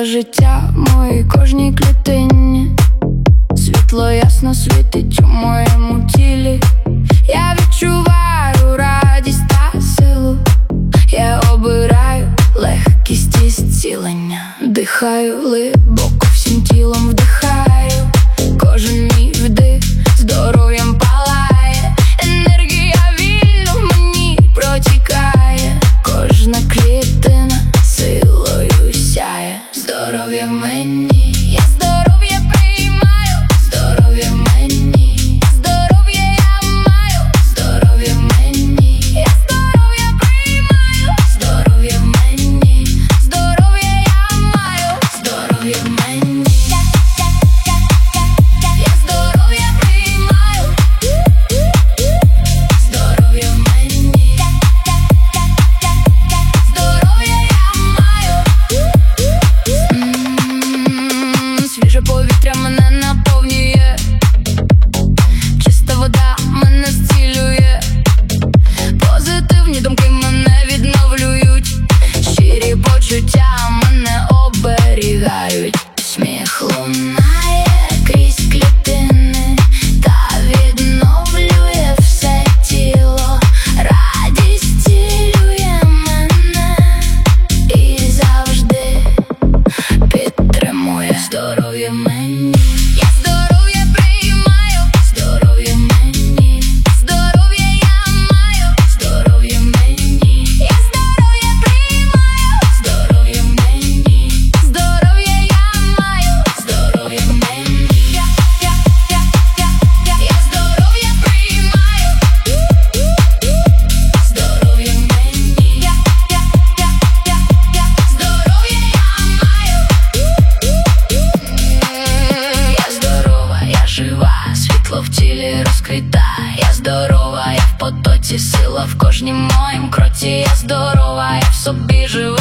Сила життя в моїй кожній клітині, світло ясно світить у моєму тілі. Я відчуваю радість та силу, я обираю легкість і зцілення. Дихаю глибоко, всім тілом вдихаю, кожен мій вдих здоров'ям палає. Енергія вільно в мені протікає, кожна клітина силою сяє. Здоров'я в мені, я здоров'я приймаю, здоров'я в мені, здоров'я я маю, здоров'я в мені, я здоров'я приймаю, здоров'я в мені, здоров'я я маю, здоров'я в мені, я здоров'я приймаю, здоров'я в мені, здоров'я я маю. Свіже повітря мене наповнює, чиста вода мене зцілює, позитивні думки мене відновлюють, щирі почуття мене оберігають. Сміх лунає крізь клітини та відновлює все тіло, радість цілює мене і завжди підтримує. Здоров'я в мені, я здоров'я приймаю, здоров'я в мені, здоров'я я маю, здоров'я в мені, я здоров'я приймаю, здоров'я в мені, здоров'я я маю, здоров'я в мені, я здоров'я приймаю, здоров'я в мені, я здоров'я я маю. Я здорова, я жива, світло в тілі розквіта. Я здорова, я в потоці, сила в кожнім моїм кроці. Я здорова, я в собі жива.